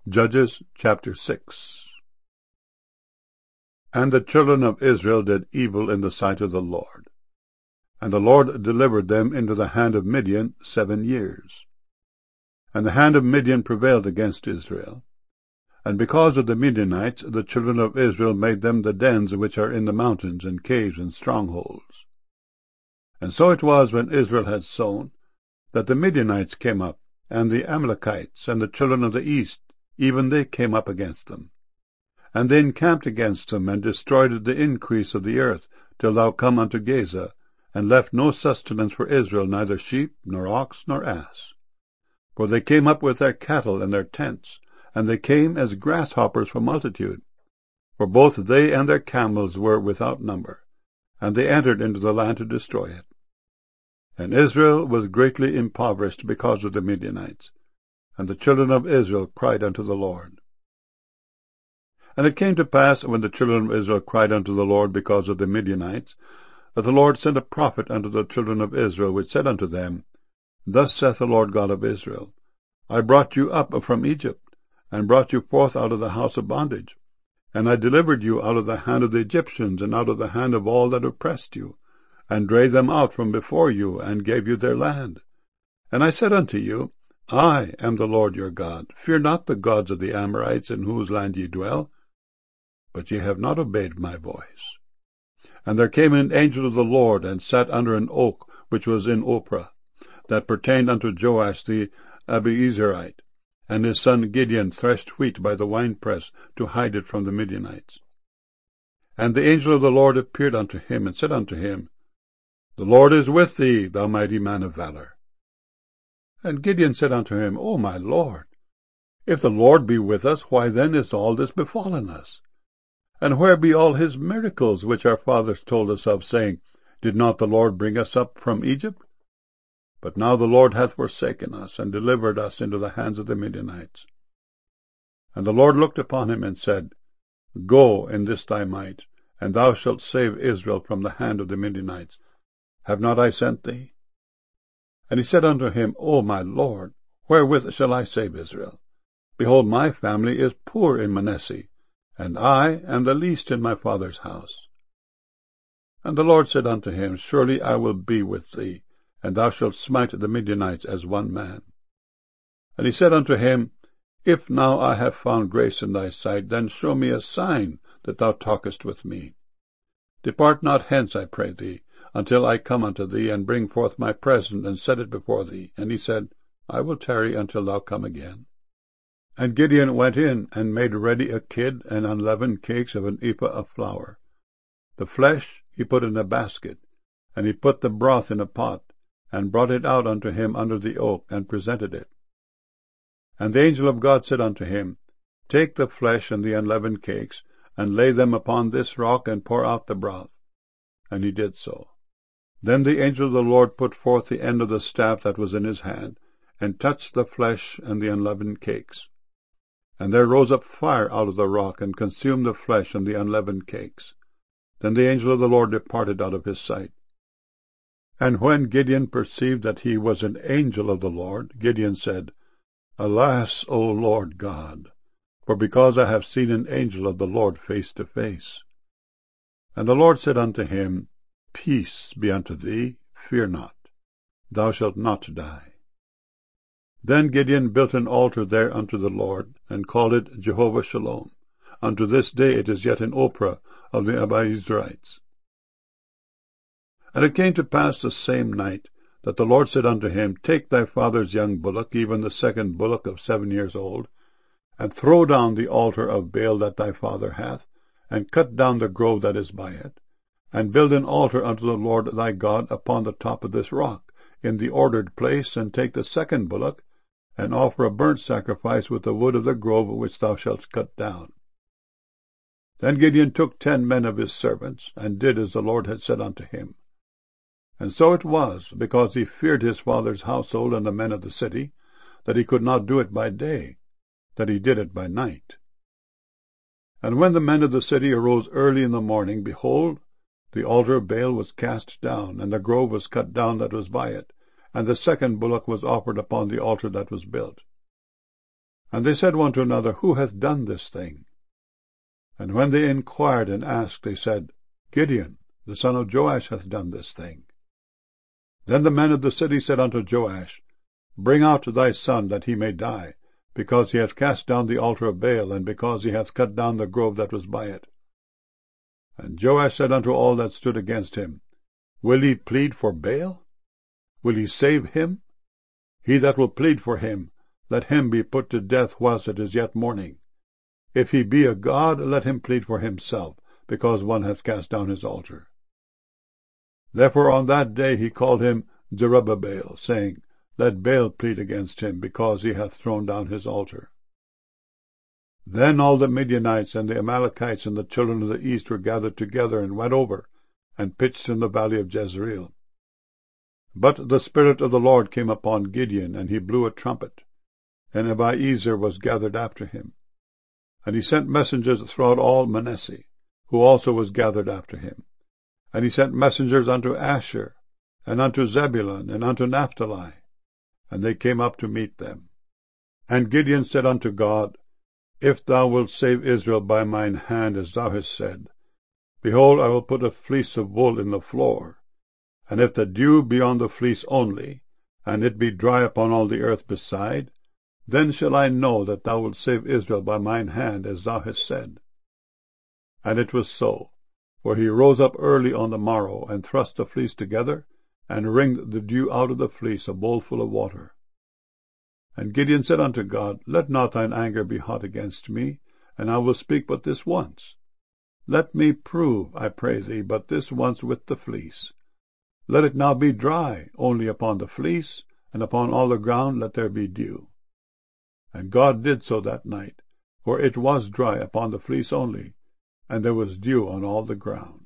Judges chapter 6. And the children of Israel did evil in the sight of the Lord. And the Lord delivered them into the hand of Midian 7 years. And the hand of Midian prevailed against Israel. And because of the Midianites, the children of Israel made them the dens which are in the mountains, and caves, and strongholds. And so it was, when Israel had sown, that the Midianites came up, and the Amalekites, and the children of the east, even they came up against them. And they encamped against them, and destroyed the increase of the earth, till thou come unto Gaza, and left no sustenance for Israel, neither sheep, nor ox, nor ass. For they came up with their cattle and their tents, and they came as grasshoppers for multitude. For both they and their camels were without number, and they entered into the land to destroy it. And Israel was greatly impoverished because of the Midianites. And the children of Israel cried unto the Lord. And it came to pass, when the children of Israel cried unto the Lord because of the Midianites, that the Lord sent a prophet unto the children of Israel, which said unto them, Thus saith the Lord God of Israel, I brought you up from Egypt, and brought you forth out of the house of bondage. And I delivered you out of the hand of the Egyptians, and out of the hand of all that oppressed you, and drave them out from before you, and gave you their land. And I said unto you, I am the Lord your God. Fear not the gods of the Amorites, in whose land ye dwell. But ye have not obeyed my voice. And there came an angel of the Lord, and sat under an oak which was in Ophrah, that pertained unto Joash the Abiezrite. And his son Gideon threshed wheat by the winepress, to hide it from the Midianites. And the angel of the Lord appeared unto him, and said unto him, The Lord is with thee, thou mighty man of valor. And Gideon said unto him, O my Lord, if the Lord be with us, why then is all this befallen us? And where be all his miracles, which our fathers told us of, saying, Did not the Lord bring us up from Egypt? But now the Lord hath forsaken us, and delivered us into the hands of the Midianites. And the Lord looked upon him, and said, Go in this thy might, and thou shalt save Israel from the hand of the Midianites. Have not I sent thee? And he said unto him, O my Lord, wherewith shall I save Israel? Behold, my family is poor in Manasseh, and I am the least in my father's house. And the Lord said unto him, Surely I will be with thee, and thou shalt smite the Midianites as one man. And he said unto him, If now I have found grace in thy sight, then show me a sign that thou talkest with me. Depart not hence, I pray thee, until I come unto thee, and bring forth my present, and set it before thee. And he said, I will tarry until thou come again. And Gideon went in, and made ready a kid, and unleavened cakes of an ephah of flour. The flesh he put in a basket, and he put the broth in a pot, and brought it out unto him under the oak, and presented it. And the angel of God said unto him, Take the flesh and the unleavened cakes, and lay them upon this rock, and pour out the broth. And he did so. Then the angel of the Lord put forth the end of the staff that was in his hand, and touched the flesh and the unleavened cakes. And there rose up fire out of the rock, and consumed the flesh and the unleavened cakes. Then the angel of the Lord departed out of his sight. And when Gideon perceived that he was an angel of the Lord, Gideon said, Alas, O Lord God, for because I have seen an angel of the Lord face to face. And the Lord said unto him, Peace be unto thee, fear not, thou shalt not die. Then Gideon built an altar there unto the Lord, and called it Jehovah Shalom. Unto this day it is yet in Ophrah of the Abiezrites. And it came to pass the same night, that the Lord said unto him, Take thy father's young bullock, even the second bullock of 7 years old, and throw down the altar of Baal that thy father hath, and cut down the grove that is by it, and build an altar unto the Lord thy God upon the top of this rock, in the ordered place, and take the second bullock, and offer a burnt sacrifice with the wood of the grove which thou shalt cut down. Then Gideon took 10 men of his servants, and did as the Lord had said unto him. And so it was, because he feared his father's household and the men of the city, that he could not do it by day, that he did it by night. And when the men of the city arose early in the morning, behold, the altar of Baal was cast down, and the grove was cut down that was by it, and the second bullock was offered upon the altar that was built. And they said one to another, Who hath done this thing? And when they inquired and asked, they said, Gideon, the son of Joash, hath done this thing. Then the men of the city said unto Joash, Bring out thy son, that he may die, because he hath cast down the altar of Baal, and because he hath cut down the grove that was by it. And Joash said unto all that stood against him, Will he plead for Baal? Will he save him? He that will plead for him, let him be put to death whilst it is yet morning. If he be a god, let him plead for himself, because one hath cast down his altar. Therefore on that day he called him Jerubbaal, saying, Let Baal plead against him, because he hath thrown down his altar. Then all the Midianites and the Amalekites and the children of the east were gathered together, and went over, and pitched in the valley of Jezreel. But the Spirit of the Lord came upon Gideon, and he blew a trumpet, and Abiezer was gathered after him. And he sent messengers throughout all Manasseh, who also was gathered after him. And he sent messengers unto Asher, and unto Zebulun, and unto Naphtali, and they came up to meet them. And Gideon said unto God, If thou wilt save Israel by mine hand, as thou hast said, behold, I will put a fleece of wool in the floor, and if the dew be on the fleece only, and it be dry upon all the earth beside, then shall I know that thou wilt save Israel by mine hand, as thou hast said. And it was so, for he rose up early on the morrow, and thrust the fleece together, and wringed the dew out of the fleece, a bowl full of water. And Gideon said unto God, Let not thine anger be hot against me, and I will speak but this once. Let me prove, I pray thee, but this once with the fleece. Let it now be dry, only upon the fleece, and upon all the ground let there be dew. And God did so that night, for it was dry upon the fleece only, and there was dew on all the ground.